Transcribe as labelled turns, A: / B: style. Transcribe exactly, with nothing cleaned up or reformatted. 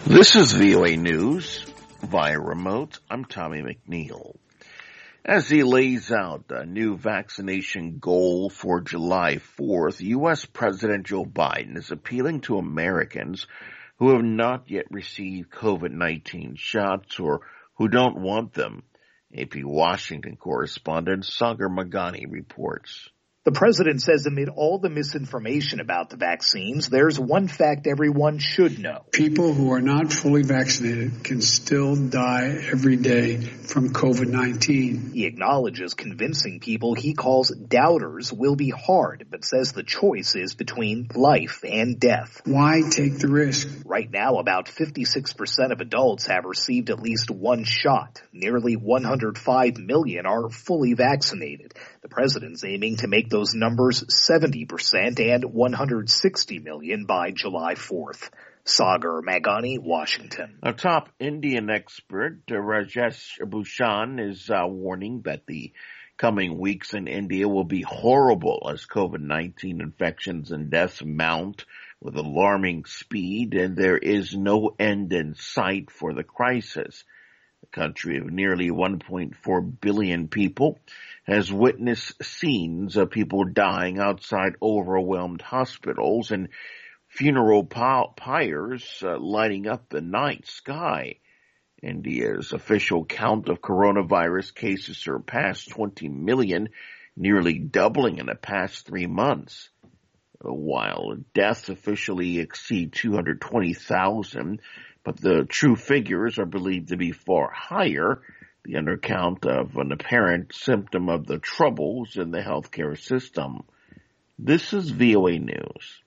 A: This is V O A News via remote. I'm Tommy McNeil. As he lays out a new vaccination goal for July fourth, U S. President Joe Biden is appealing to Americans who have not yet received COVID nineteen shots or who don't want them. A P Washington correspondent Sagar Meghani reports.
B: The president says amid all the misinformation about the vaccines, there's one fact everyone should know.
C: People who are not fully vaccinated can still die every day from COVID nineteen.
B: He acknowledges convincing people he calls doubters will be hard, but says the choice is between life and death.
C: Why take the risk?
B: Right now, about fifty-six percent of adults have received at least one shot. Nearly one hundred five million are fully vaccinated. The president's aiming to make those numbers seventy percent and one hundred sixty million by July fourth. Sagar Meghani, Washington.
A: A top Indian expert, uh, Rajesh Bhushan, is uh, warning that the coming weeks in India will be horrible as COVID nineteen infections and deaths mount with alarming speed, and there is no end in sight for the crisis. The country of nearly one point four billion people has witnessed scenes of people dying outside overwhelmed hospitals and funeral pyres uh, lighting up the night sky. India's official count of coronavirus cases surpassed twenty million, nearly doubling in the past three months. While deaths officially exceed two hundred twenty thousand, but the true figures are believed to be far higher, the undercount of an apparent symptom of the troubles in the healthcare system. This is V O A News.